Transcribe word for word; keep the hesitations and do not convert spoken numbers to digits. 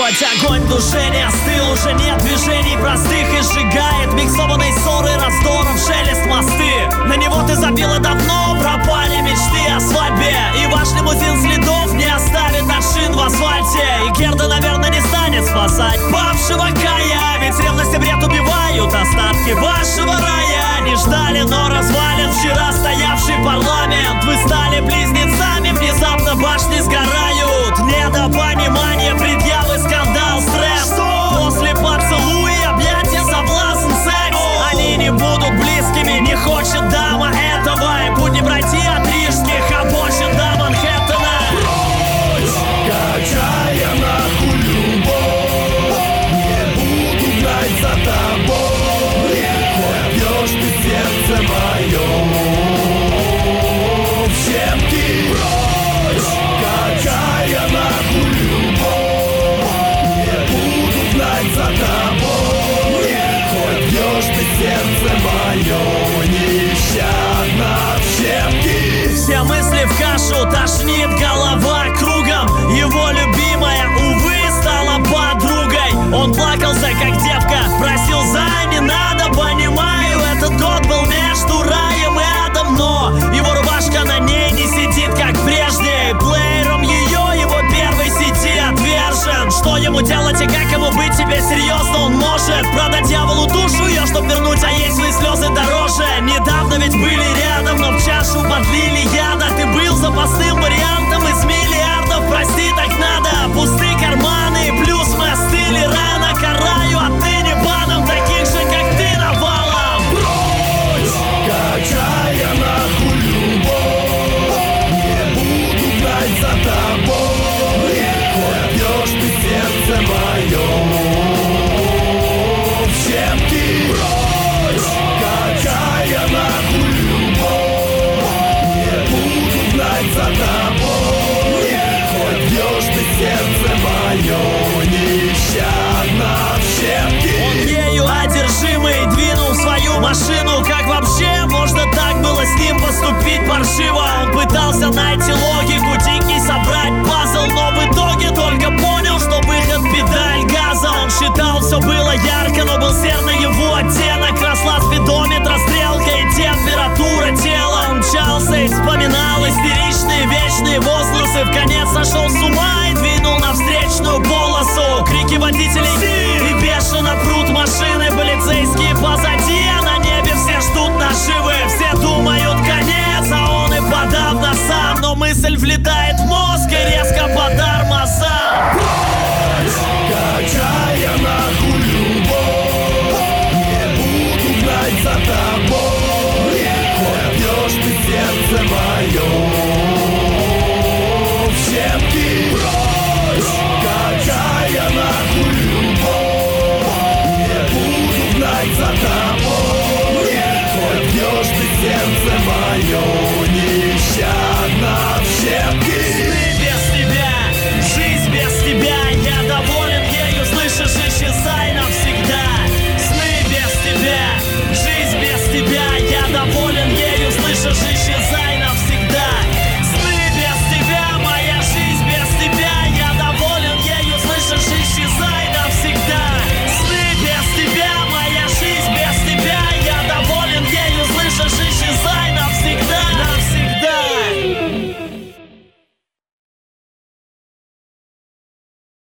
Хоть огонь в душе не остыл, уже нет движений простых и сжигает миксованной ссоры, раздоров, шелест мосты. На него ты забила давно, пропали мечты о свадьбе, и ваш лимузин следов не оставит от шин в асфальте. И Герда, наверное, не станет спасать павшего Кая, ведь ревность и бред убивают остатки вашего рая. Не ждали, но развален вчера стоявший парламент. Вы стали близнецами, внезапно башни сгорают. Недопонимание, предъявы, скандал, стресс. После поцелуя, объятия, соблазн, секс. Они не будут близкими, не хочет дама этого. И путь не пройти от рижских обочин до Манхэттена. Прочь, качая нахуй любовь, не буду гнать за тобой. Хоть бьешь ты сердце мое в щепки. Прочь, качая нахуй любовь, не буду гнать за тобой. Хоть бьешь ты сердце мое нещадно в щепки. Все мысли в кашу, тошнит голова кругом. Его любимая, увы, стала подругой. Он плакался, как девка, просил за не надо. Понимаю, этот год был между раем и адом, но его рубашка на ней не сидит, как прежде. И плеером ее, его первой сети отвержен. Что ему делать и как ему быть, тебе серьезно он может продать дьяволу душу ее, чтоб вернуть, а ей свои слезы дороже. Недавно ведь были рядом, но в чашу подлили яда. Ты был запасным вариантом из миллиардов, прости, так надо. Пустые карманы, плюс мы остыли рано. Караю отныне баном таких же, как ты, навалом. Прочь, качая нахуй любовь, не буду гнать за тобой. Хоть бьешь ты сердце мое в щепки. Прочь, качая нахуй любовь, не буду гнать за тобой. Хоть бьешь ты сердце мое нещадно в щепки. Он ею одержимый двинул свою машину. Как вообще можно так было с ним поступить паршиво? Он пытался найти логику, дикий собрать пазл, но в итоге только понял, что выход педаль газа. Он считал, все было ярко, но был серный его оттенок. Росла спидометра стрелка и температура тела. Он мчался и вспоминал истеричные вечные возгласы. В конец сошел с ума и двинул на встречную полосу. Крики водителей и бешено прут машины. Полицейские позади, а на небе все ждут наживы. Все думают конец, а он и подавно сам. Но мысль влетает в мозг и резко по тормозам.